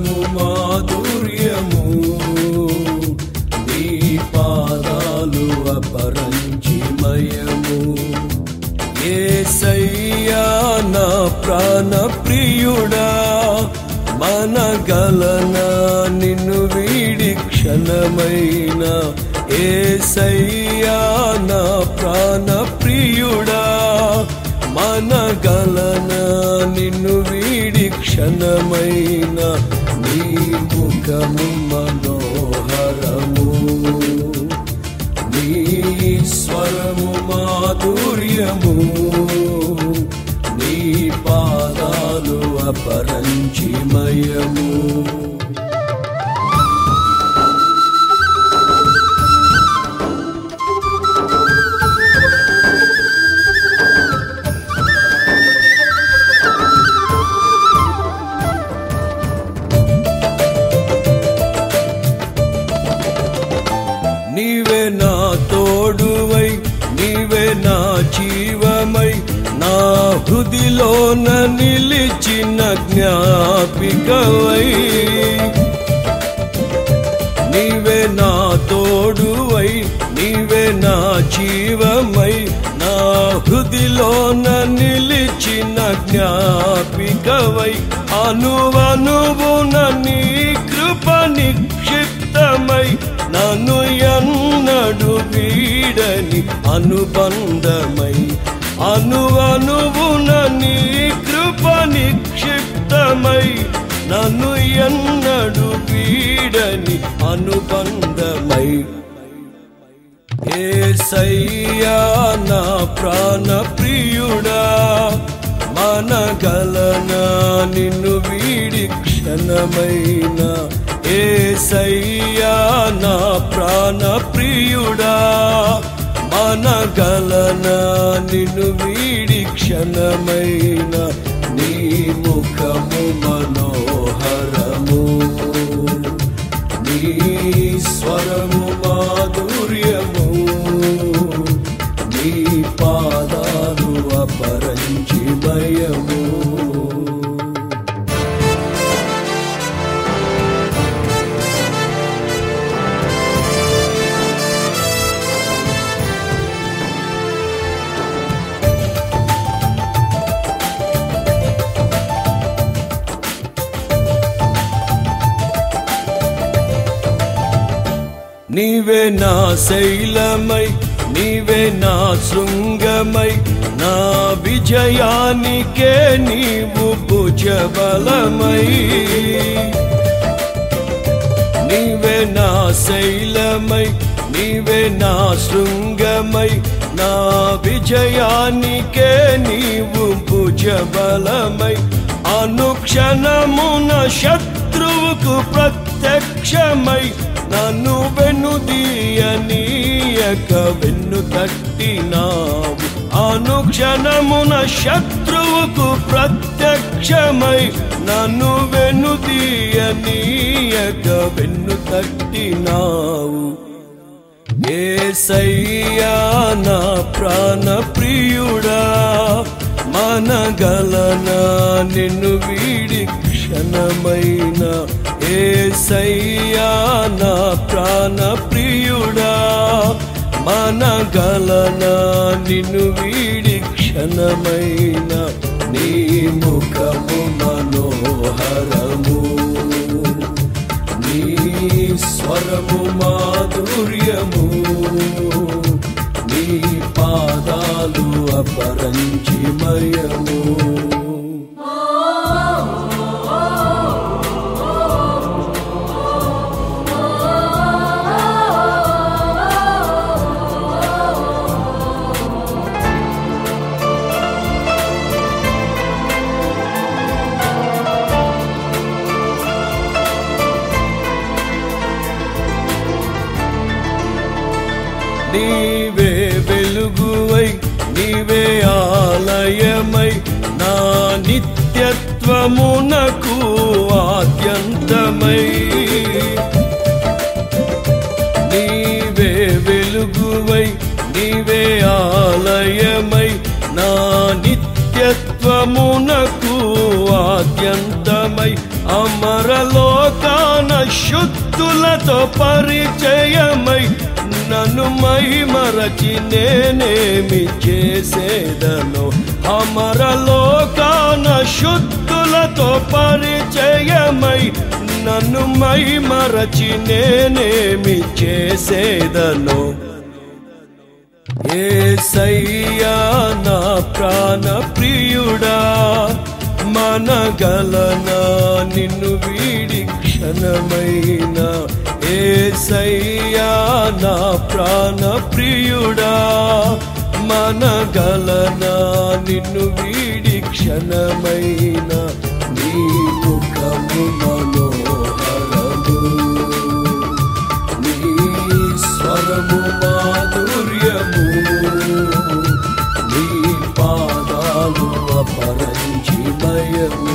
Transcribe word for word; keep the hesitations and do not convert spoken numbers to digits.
స్వరము మాధుర్యము నీ పాదాలు అపరంజిమయము యేసయ్యా నా ప్రాణ ప్రియుడా మనగలనా నిన్ను వీడి క్షణమైన యేసయ్యా నా ప్రాణ ప్రియుడా మనగలనా నిన్ను వీడి క్షణమైన నీ ముఖము మనోహరము నీ స్వరము మాధుర్యము నీ పాదాలు అపరంజిమయము నీవే నా తోడువై నీవే నా జీవమై నా హృదిలోన నిలిచిన జ్ఞాపికవై నీవే నా తోడువై నీవే నా జీవమై నా హృదిలోన నిలిచిన జ్ఞాపికవై అనువనువున నీ కృప నిక్షిప్తమై నన్ను ఎన్నడు వీడని అనుబంధమై అనువనువున నీ కృప నిక్షిప్తమై నన్ను ఎన్నడు వీడని అనుబంధమై యేసయ్యా నా ప్రాణ ప్రియుడా మనగలనా నిన్ను వీడి క్షణమైన యేసయ్యా నా ప్రాణ ప్రియుడా మనగలనా నిన్ను వీడి క్షణమైన నీ ముఖము మనోహరము నీ స్వరము మాధుర్యము నీ పాదాలు అపరంజిమయము నీవే నా శైలమై నీవే నా శృంగమై నా విజయానికే నీవు భుజబలమై నీవే నా శైలమై నీవే నా శృంగమై నా విజయానికే నీవు భుజబలమై అనుక్షణమున శత్రువుకు ప్రత్యక్షమై నన్ను వెన్నుదీయనీయక వెన్ను తట్టినావు అనుక్షణమున శత్రువుకు ప్రత్యక్షమై నన్ను వెన్నుదీయనీయక వెన్ను తట్టినావు యేసయ్యా నా ప్రాణ ప్రియుడా మనగలనా నిన్ను వీడి క్షణమైన యేసయ్యా నా ప్రాణ ప్రియుడా మనగలనా నిన్ను వీడి క్షణమైన నీ ముఖము మనోహరము నీ స్వరము మాధుర్యము నీ పాదాలు అపరంజిమయము నీవే వెలుగువై నీవే ఆలయమై నా నిత్యత్వమునకు ఆద్యంతమై నీవే వెలుగువై నీవే ఆలయమై నా నిత్యత్వమునకు ఆద్యంతమై అమర అమరలోకాన శుద్ధులతో పరిచయమై నన్ను మైమరచి నేనేమి చేసేదను. అమరలోకాన శుద్ధులతో పరిచయమై నన్ను మైమరచి నేనేమి చేసేదను. యేసయ్యా నా ప్రాణ ప్రియుడా, మనగలనా నిన్ను వీడి క్షణమైన. యేసయ్యా నా ప్రాణ ప్రియుడా, మనగలనా నిన్ను వీడి క్షణమైన. నీ ముఖము మనోహరము, నీ స్వరము మాధుర్యము, నీ పాదాలు అపరంజిమయము.